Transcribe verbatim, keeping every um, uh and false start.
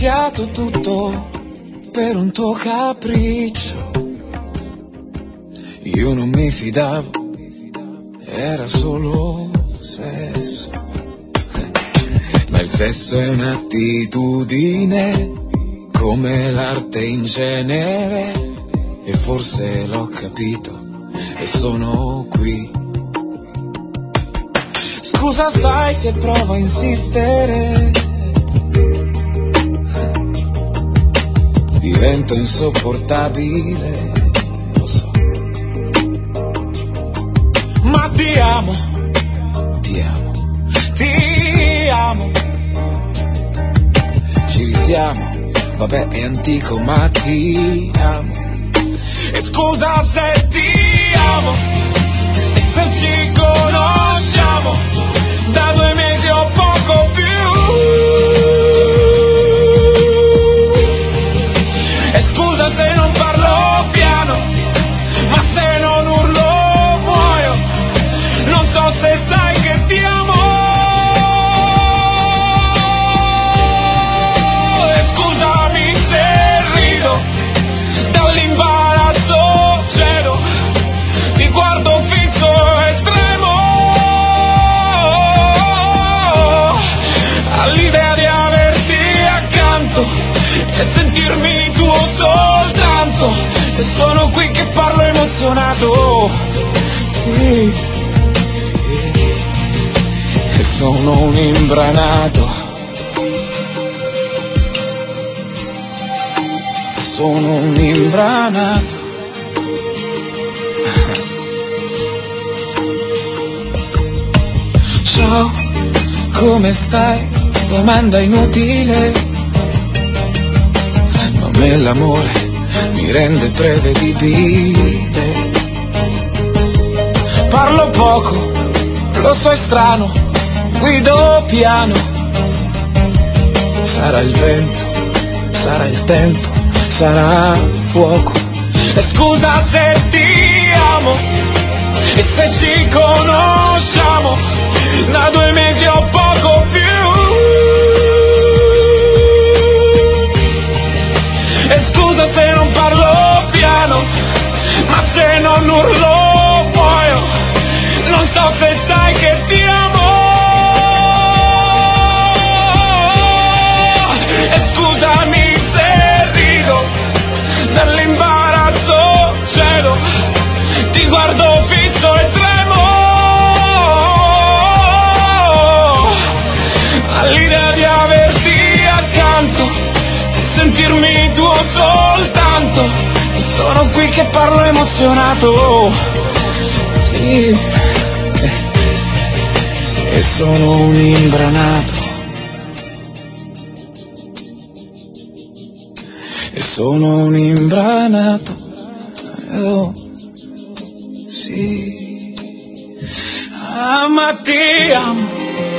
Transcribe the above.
iniziato tutto per un tuo capriccio. Io non mi fidavo, era solo sesso. Ma il sesso è un'attitudine, come l'arte in genere. E forse l'ho capito e sono qui. Scusa, sai se provo a insistere, divento insopportabile, lo so. Ma ti amo, ti amo, ti amo. Ci risiamo, vabbè è antico ma ti amo. E scusa se ti amo, e se ci conosciamo da due mesi o poco più. E scusa se non parlo piano, ma se non urlo muoio. Non so se sai che ti amo. E scusami se rido, dall'imbarazzo cedo, ti guardo fisso e tremo all'idea di averti accanto e sentirmi tuo soltanto. E sono qui che parlo emozionato, e sono un imbranato, sono un imbranato. Ciao, come stai? Domanda inutile, ma a me l'amore mi rende prevedibile. Parlo poco, lo so è strano, guido piano. Sarà il vento, sarà il tempo, sarà fuoco. E scusa se ti amo, e se ci conosciamo da due mesi o poco più. E scusa se non parlo piano, ma se non urlo muoio. Non so se sai che ti amo. E scusami se rido, dall'imbarazzo cedo, ti guardo fisso e tremo all'idea di averti accanto e sentirmi tuo soltanto. E sono qui che parlo emozionato, sì, e sono un imbranato, e sono un imbranato, oh, sì. Ah, ma ti amo,